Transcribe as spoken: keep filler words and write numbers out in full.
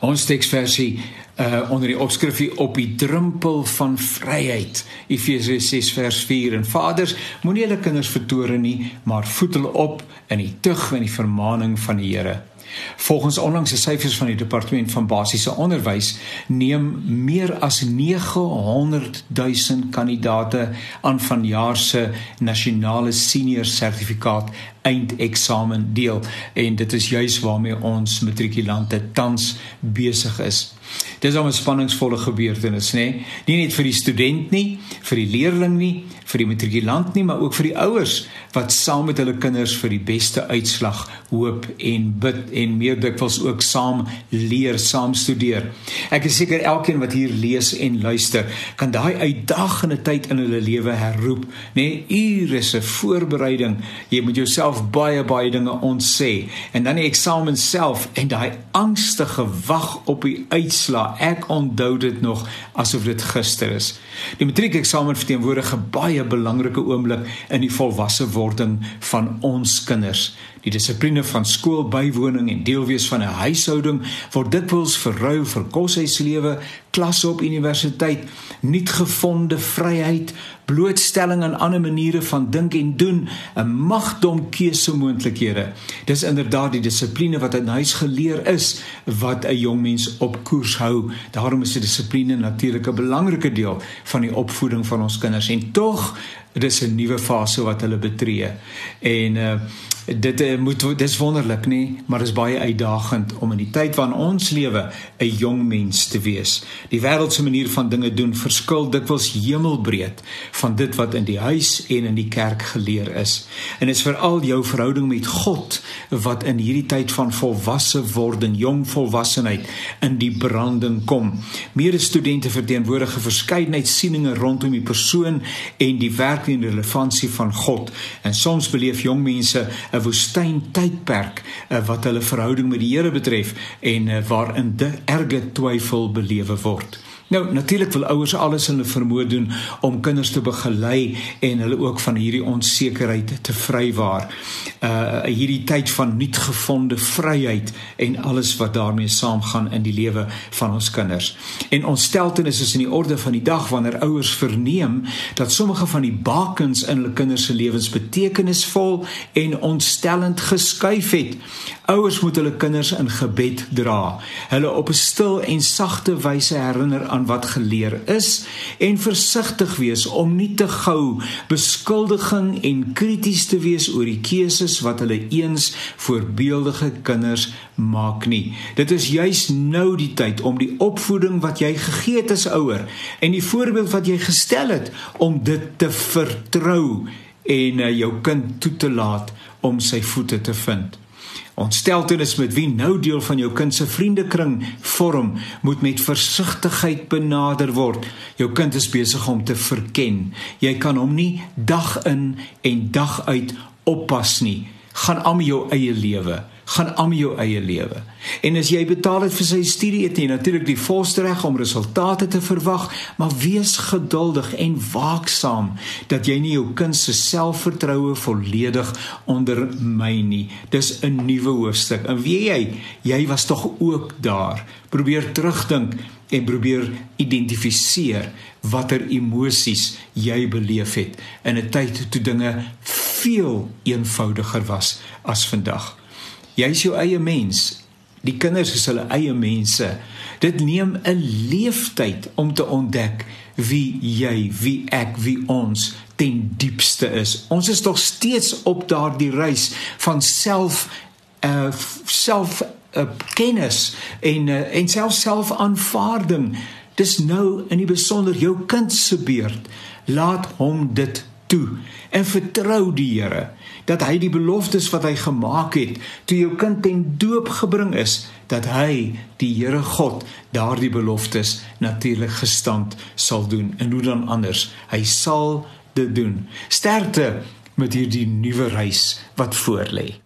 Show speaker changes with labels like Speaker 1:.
Speaker 1: Ons teksversie uh, onder die opskrifie op die drempel van vryheid, Efesiërs ses vers vier, en vaders, moenie julle kinders vertoren nie, maar voed hulle op in die tug en die vermaning van die Here. Volgens onlangse syfers van die Departement van Basiese Onderwys neem meer as nege-honderd duisend kandidate aan vanjaar se nasionale senior sertifikaat eindeksamen deel, en dit is juis waarmee ons matrikulante tans besig is. Dit is al 'n spanningsvolle gebeurtenis, nê? Nie net vir die student nie, vir die leerling nie, vir die matrikulant nie, maar ook vir die ouers wat saam met hulle kinders vir die beste uitslag hoop en bid en meer dikwels ook saam leer, saam studeer. Ek is seker elkeen wat hier lees en luister, kan daai uitdagende tyd in hulle lewe herroep, nê? Ure se voorbereiding, jy moet jouself baie baie dinge ontsê, en dan die eksamen self en daai angstige wag op die uitslaa. Ek onthou dit nog asof dit gister is. Die matriekeksamen verteenwoordig 'n baie belangrike oomblik in die volwasse wording van ons kinders. Die dissipline van skool, bywoning en deelwees van 'n huishouding word dikwels verruil vir koshuislewe, klasse op universiteit, nuutgevonde vryheid, blootstelling aan ander maniere van dink en doen, 'n magdom keusemoontlikhede. Dis inderdaad die dissipline wat in huis geleer is, wat 'n jong mens op koers hou. Daarom is die dissipline natuurlik 'n belangrike deel van die opvoeding van ons kinders. En tog, dit is 'n nuwe fase wat hulle betree. En uh, dit uh, moet dis wonderlik, nie, maar dis baie uitdagend om in die tyd waarin ons lewe 'n jong mens te wees. Die wêreldse manier van dinge doen verskil dikwels hemelbreed van dit wat in die huis en in die kerk geleer is. En dit is veral jou verhouding met God wat in hierdie tyd van volwasse wording, jong volwassenheid, in die branding kom. Medestudente verteenwoordig 'n verskeidenheid sieninge rondom die persoon en die werk en relevantie van God. En soms beleef jong mense 'n woestyn tydperk wat hulle verhouding met die Here betref en waarin de erge twyfel belewe word. Nou, natuurlik wil ouers alles in hulle vermoë doen om kinders te begelei en hulle ook van hierdie onsekerheid te vrywaar. Uh, hierdie tyd van nuutgevonde vryheid en alles wat daarmee saamgaan in die lewe van ons kinders. En ontsteltenis is in die orde van die dag wanneer ouers verneem dat sommige van die bakens in hulle kinders se lewens betekenisvol en ontstellend geskuif het. Ouers moet hulle kinders in gebed dra, hulle op 'n stil en sagte wyse herinner aan wat geleer is en versigtig wees om nie te gou beskuldiging en krities te wees oor die keuses wat hulle eens voorbeeldige kinders maak nie. Dit is juis nou die tyd om die opvoeding wat jy gegee het as ouer en die voorbeeld wat jy gestel het om dit te vertrou en uh, jou kind toe te laat om sy voete te vind. Ontsteltenis met wie nou deel van jou kind se vriendekring vorm, moet met versigtigheid benader word. Jou kind is besig om te verken. Jy kan hom nie dag in en dag uit oppas nie. Gaan aan met jou eie lewe. Gaan aan met jou eie lewe. En as jy betaal het vir sy studie, het jy natuurlik die volste reg om resultate te verwag, maar wees geduldig en waaksaam dat jy nie jou kind se selfvertroue volledig ondermyn nie. Dis 'n nuwe hoofstuk. En weet jy, jy was tog ook daar. Probeer terugdink en probeer identifiseer watter emosies jy beleef het in 'n tyd toe dinge veel eenvoudiger was as vandag. Jy is jou eie mens. Die kinders is hulle eie mense. Dit neem 'n leeftyd om te ontdek wie jy, wie ek, wie ons ten diepste is. Ons is nog steeds op daardie reis van self, uh, self uh, kennis en, uh, en self selfaanvaarding. Dis nou in die besonder jou kind se beurt. Laat hom dit toe en vertrou die Here dat hy die beloftes wat hy gemaak het toe jou kind ten doop gebring is, dat hy, die Here God, daardie beloftes natuurlik gestand sal doen. En hoe dan anders? Hy sal dit doen. Sterkte met hierdie nuwe reis wat voorlê.